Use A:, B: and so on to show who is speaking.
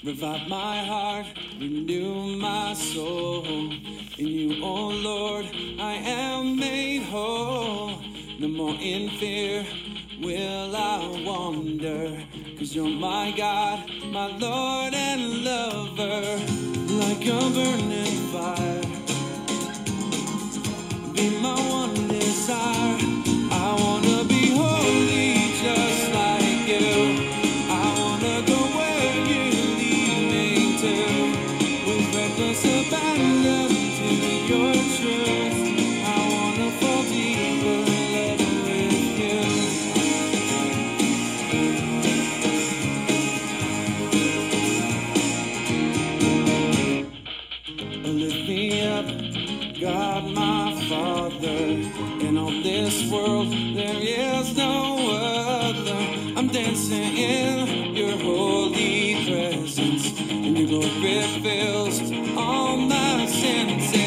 A: Revive my heart, renew my soul. In you, oh Lord, I am made whole. No more in fear will I wander. 'Cause you're my God, my Lord and lover. Like a burning fire, be my one desire. I wanna be holy just like you. I wanna go where you lead me to. With reckless abandon to your truth. I wanna fall deeper in love with you. Lift me up, God my Father. In all this world there is no other. I'm dancing in your holy presence, and your glory fills all my senses.